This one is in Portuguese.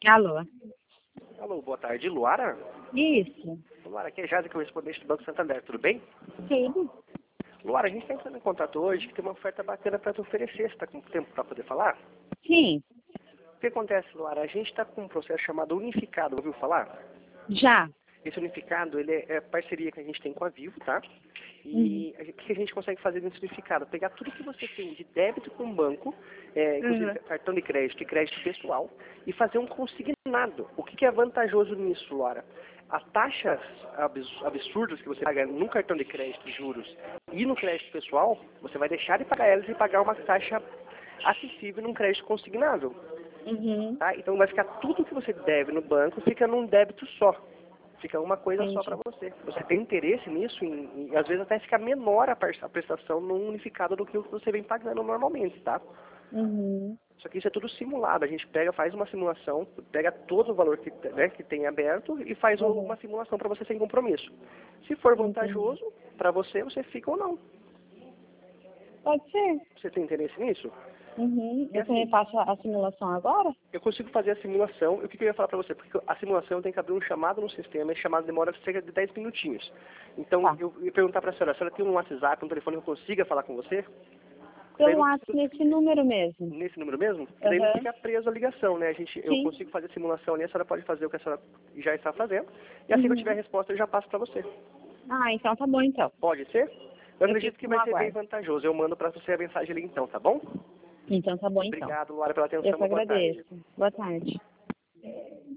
Alô? Alô, boa tarde, Luara? Isso. Luara, aqui é Jade, correspondente do Banco Santander, tudo bem? Tudo. Luara, a gente está entrando em contato hoje que tem uma oferta bacana para te oferecer. Você está com tempo para poder falar? Sim. O que acontece, Luara? A gente está com um processo chamado Unificado, ouviu falar? Já. Esse Unificado, ele é parceria que a gente tem com a Vivo, tá? Uhum. E o que a gente consegue fazer nesse Unificado? Pegar tudo que você tem de débito com o banco, inclusive Uhum. cartão de crédito e crédito pessoal, e fazer um consignado. O que é vantajoso nisso, Luara? As taxas absurdas que você paga no cartão de crédito, juros, e no crédito pessoal, você vai deixar de pagar elas e pagar uma taxa acessível num crédito consignável. Uhum. Tá? Então vai ficar tudo que você deve no banco, fica num débito só. Fica uma coisa só para Entendi. você. Você tem interesse nisso, e às vezes até fica menor a prestação no unificado do que o que você vem pagando normalmente, tá? Uhum. Só que isso é tudo simulado. A gente pega, faz uma simulação, pega todo o valor que tem aberto e faz Uhum. uma simulação para você sem compromisso. Se for Entendi. vantajoso para você, você fica ou não. Pode ser. Você tem interesse nisso? Uhum. E Você me assim, passa a simulação agora? eu consigo fazer a simulação. E o que eu ia falar para você? Porque a simulação tem que abrir um chamado no sistema, e a chamada demora cerca de 10 minutinhos. Então, Tá. eu ia perguntar para a senhora tem um WhatsApp, um telefone que eu consiga falar com você? Porque daí Pelo não WhatsApp precisa, nesse número mesmo. nesse número mesmo? Porque daí não Uhum. fica preso a ligação, né? Eu Sim. consigo fazer a simulação ali, a senhora pode fazer o que a senhora já está fazendo. E assim que eu tiver a Uhum. resposta, eu já passo para você. Ah, então tá bom então. Pode ser? Eu Eu acredito fico que no vai ser bem aguardo. vantajoso. Eu mando para você a mensagem ali então, tá bom? Então tá bom então. Obrigado, Laura, pela Eu atenção. que Uma boa tarde. agradeço. Boa tarde.